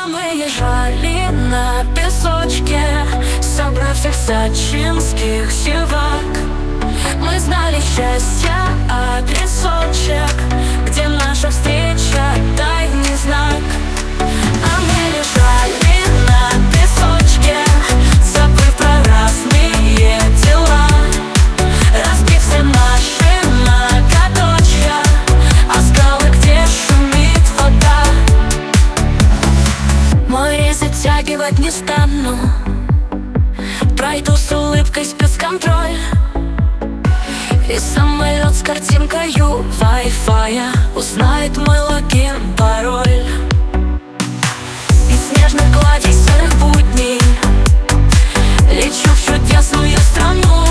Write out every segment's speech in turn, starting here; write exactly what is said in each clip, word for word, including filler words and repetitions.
А мы лежали на песочке, собрав всех сочинских зевак. Мы знали счастье адресочек, где наша встреча тайный знак. А мы лежали на песочке, забыв про разные дела, разбив все наши ноготочья о скалы, где шумит вода. Море затягивать не стану, пройду с улыбкой спецконтроль. И самолет с картинкою Wi-Fi узнает мой логин, пароль. Из снежных гладей серых будней лечу в чудесную страну.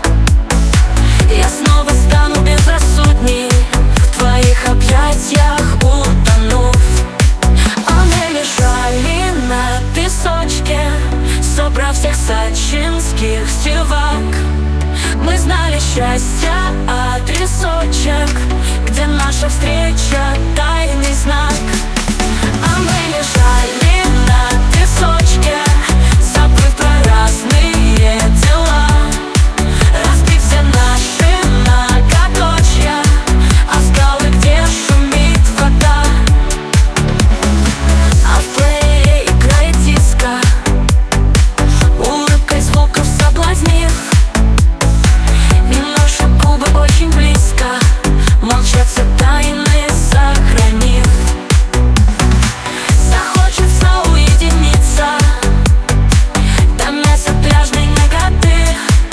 Я снова стану безрассудней, в твоих объятиях утонув. А мы лежали на песочке, собрав всех сочинских зевак. Мы знали счастье адресочек, где наша встреча тайный знак. А мы лежали на песочке, забыв про разные дела, разбив все наши ноготочья о скалы, где шумит вода. А в плеере играет диско, улыбкой звуков соблазнив. Очень близко, молчат все тайны сохранив. Захочется уединиться, томясь от пляжной наготы,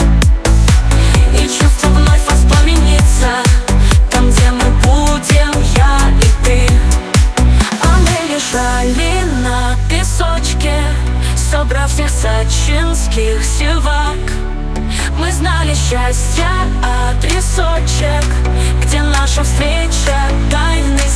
и чувство вновь воспламенится там, где мы будем, я и ты. А мы лежали на песочке, собрав всех сочинских зевак. Мы знали счастье адресочек, где наша встреча тайный